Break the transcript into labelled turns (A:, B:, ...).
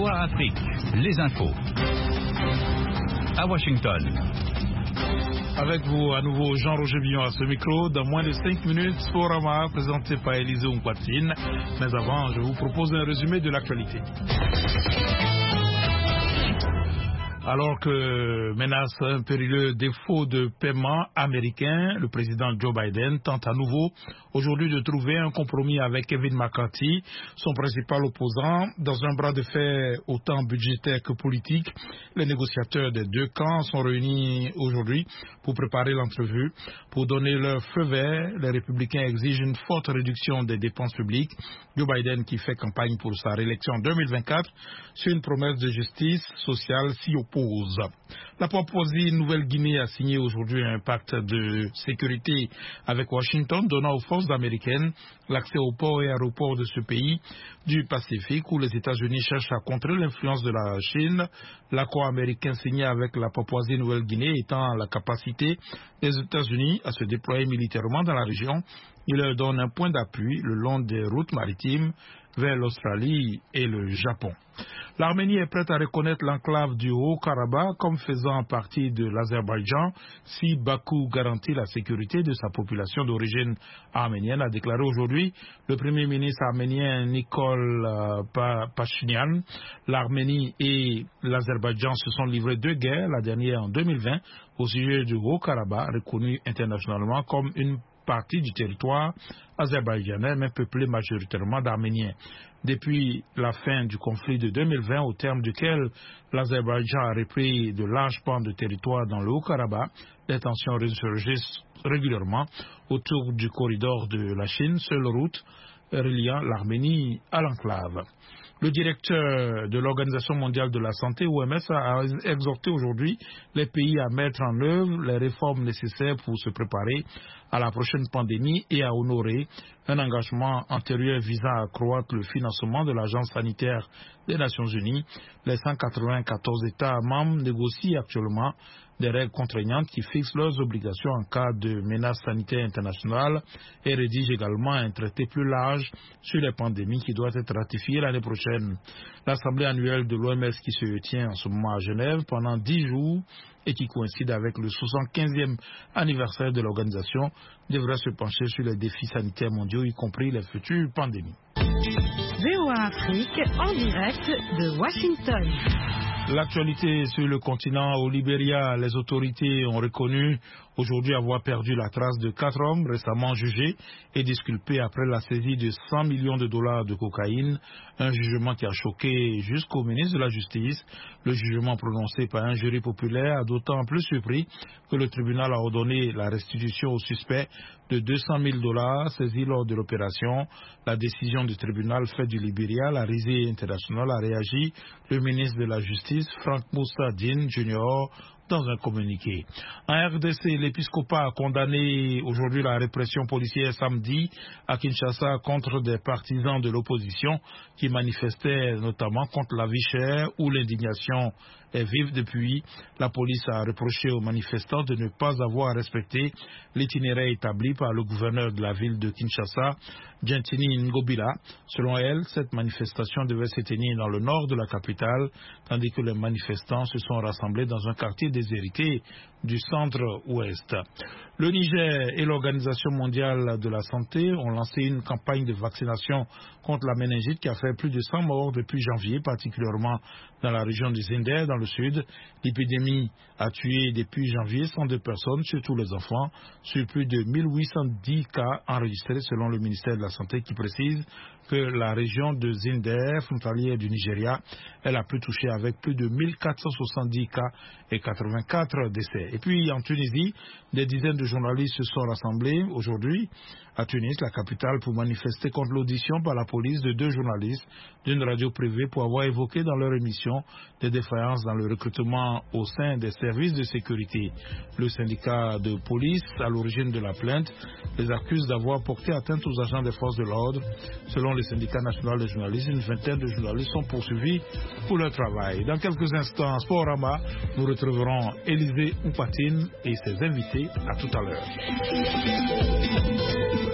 A: VOA Afrique, les infos. À Washington.
B: Avec vous à nouveau Jean-Roger Billon à ce micro. Dans moins de 5 minutes, Sporama présenté par Élisée Oumpatine. Mais avant, je vous propose un résumé de l'actualité. Alors que menace un périlleux défaut de paiement américain, le président Joe Biden tente à nouveau aujourd'hui de trouver un compromis avec Kevin McCarthy, son principal opposant, dans un bras de fer autant budgétaire que politique. Les négociateurs des deux camps sont réunis aujourd'hui pour préparer l'entrevue. Pour donner leur feu vert, les républicains exigent une forte réduction des dépenses publiques. Joe Biden, qui fait campagne pour sa réélection en 2024, sur une promesse de justice sociale, s'y oppose. La Papouasie-Nouvelle-Guinée a signé aujourd'hui un pacte de sécurité avec Washington, donnant aux forces américaines l'accès aux ports et aéroports de ce pays du Pacifique, où les États-Unis cherchent à contrer l'influence de la Chine. L'accord américain signé avec la Papouasie-Nouvelle-Guinée étant la capacité des États-Unis à se déployer militairement dans la région. Il leur donne un point d'appui le long des routes maritimes vers l'Australie et le Japon. L'Arménie est prête à reconnaître l'enclave du Haut-Karabakh comme faisant partie de l'Azerbaïdjan si Bakou garantit la sécurité de sa population d'origine arménienne, a déclaré aujourd'hui le Premier ministre arménien Nikol Pachinian. L'Arménie et l'Azerbaïdjan se sont livrés deux guerres, la dernière en 2020 au sujet du Haut-Karabakh, reconnu internationalement comme une partie du territoire azerbaïdjanais, mais peuplé majoritairement d'Arméniens. Depuis la fin du conflit de 2020, au terme duquel l'Azerbaïdjan a repris de larges pans de territoire dans le Haut-Karabakh, les tensions ressurgissent régulièrement autour du corridor de la Chine, seule route reliant l'Arménie à l'enclave. Le directeur de l'Organisation mondiale de la santé, OMS, a exhorté aujourd'hui les pays à mettre en œuvre les réformes nécessaires pour se préparer à la prochaine pandémie et à honorer un engagement antérieur visant à accroître le financement de l'Agence sanitaire des Nations Unies. Les 194 États membres négocient actuellement des règles contraignantes qui fixent leurs obligations en cas de menace sanitaire internationale et rédigent également un traité plus large sur les pandémies qui doit être ratifié l'année prochaine. L'Assemblée annuelle de l'OMS qui se tient en ce moment à Genève pendant 10 jours et qui coïncide avec le 75e anniversaire de l'organisation devrait se pencher sur les défis sanitaires mondiaux, y compris les futures pandémies.
C: VOA Afrique en direct de Washington.
B: L'actualité sur le continent, au Libéria, les autorités ont reconnu aujourd'hui avoir perdu la trace de 4 hommes récemment jugés et disculpés après la saisie de 100 millions de dollars de cocaïne, un jugement qui a choqué jusqu'au ministre de la Justice. Le jugement prononcé par un jury populaire a d'autant plus surpris que le tribunal a ordonné la restitution aux suspects de 200 000 dollars saisis lors de l'opération. La décision du tribunal fait du Libéria, la risée internationale, a réagi le ministre de la Justice, Frank Moussa Digne Jr., dans un communiqué. En RDC, l'épiscopat a condamné aujourd'hui la répression policière samedi à Kinshasa contre des partisans de l'opposition qui manifestaient notamment contre la vie chère où l'indignation est vive depuis. La police a reproché aux manifestants de ne pas avoir respecté l'itinéraire établi par le gouverneur de la ville de Kinshasa, Gentini Ngobila. Selon elle, cette manifestation devait se tenir dans le nord de la capitale, tandis que les manifestants se sont rassemblés dans un quartier déshérité du centre-ouest. Le Niger et l'Organisation mondiale de la santé ont lancé une campagne de vaccination contre la méningite qui a fait plus de 100 morts depuis janvier, particulièrement dans la région du Zinder, dans le sud. L'épidémie a tué depuis janvier 102 personnes, surtout les enfants, sur plus de 1810 cas enregistrés selon le ministère de la Santé qui précise que la région de Zinder, frontalière du Nigeria, est la plus touchée avec plus de 1470 cas et 84 décès. Et puis en Tunisie, des dizaines de journalistes se sont rassemblés aujourd'hui à Tunis, la capitale, pour manifester contre l'audition par la police de 2 journalistes d'une radio privée pour avoir évoqué dans leur émission des défaillances dans le recrutement au sein des services de sécurité. Le syndicat de police, à l'origine de la plainte, les accuse d'avoir porté atteinte aux agents des forces de l'ordre. Selon le syndicat national des journalistes, une vingtaine de journalistes sont poursuivis pour leur travail. Dans quelques instants, Sporama, nous retrouverons Élisée Oumpatine et ses invités. À tout à l'heure.